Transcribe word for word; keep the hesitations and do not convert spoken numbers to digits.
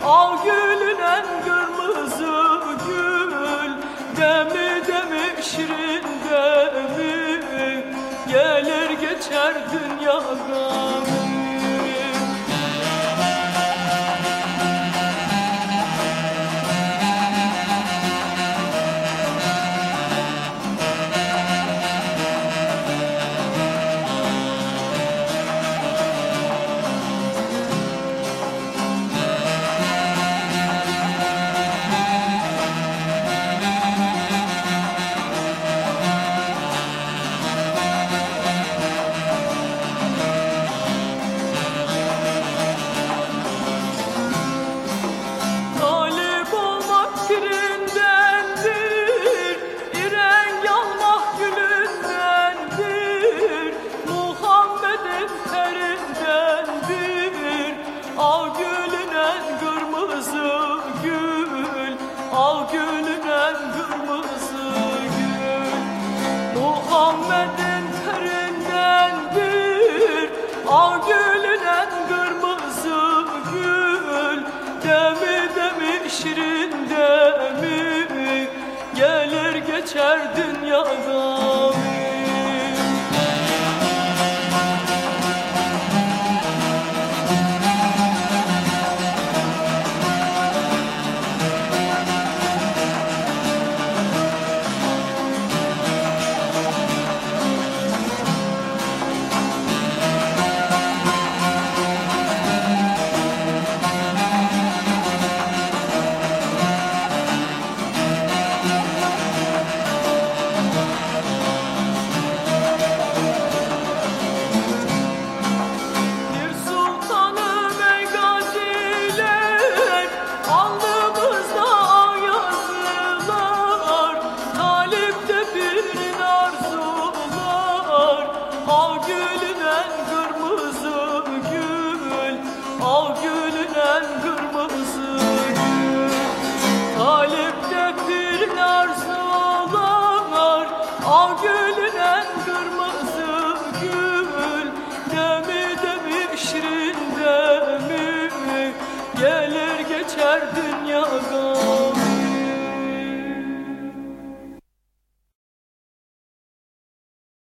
Al gülün en kırmızı gül, demi demi şirin demi, gelir geçer dünya gami. Al gülün en kırmızı gül, al gülün en kırmızı gül, Muhammed'in terindendir. Al gülün en kırmızı gül, demi demi şirin demi, gelir geçer dünya gami. Al gülün en kırmızı gül, al gülün en kırmızı gül, talipte bir arzular. Al gülün en kırmızı gül, demi demi şirin demi, gelir geçer dünya gami.